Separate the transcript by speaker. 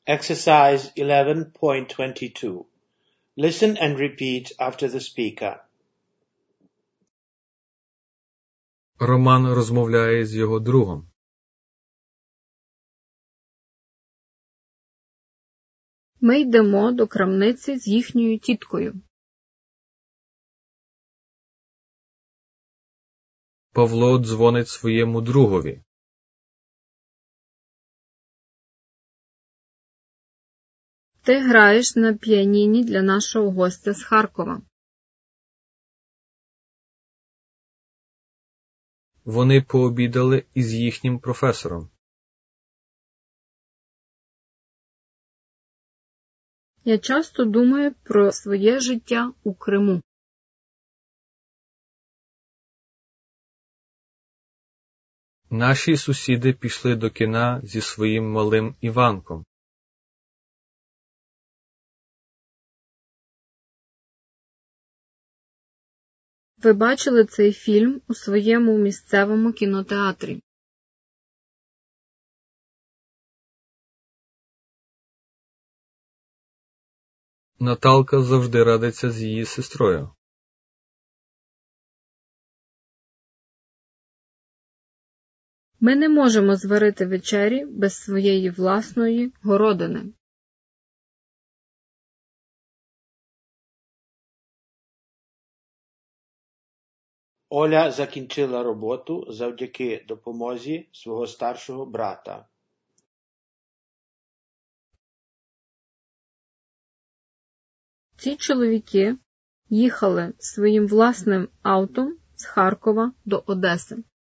Speaker 1: Exercise 11.22. Listen and repeat after the speaker.
Speaker 2: Роман розмовляє з його другом.
Speaker 3: Ми йдемо до крамниці з їхньою тіткою.
Speaker 2: Павло дзвонить своєму другові.
Speaker 3: Ти граєш на піаніні для нашого гостя з Харкова.
Speaker 2: Вони пообідали із їхнім професором.
Speaker 3: Я часто думаю про своє життя у Криму.
Speaker 2: Наші сусіди пішли до кіна зі своїм малим Іванком.
Speaker 3: Ви бачили цей фільм у своєму місцевому кінотеатрі.
Speaker 2: Наталка завжди радиться з її сестрою.
Speaker 3: Ми не можемо зварити вечері без своєї власної городини.
Speaker 1: Оля закінчила роботу завдяки допомозі свого старшого брата.
Speaker 3: Ці чоловіки їхали своїм власним автом з Харкова до Одеси.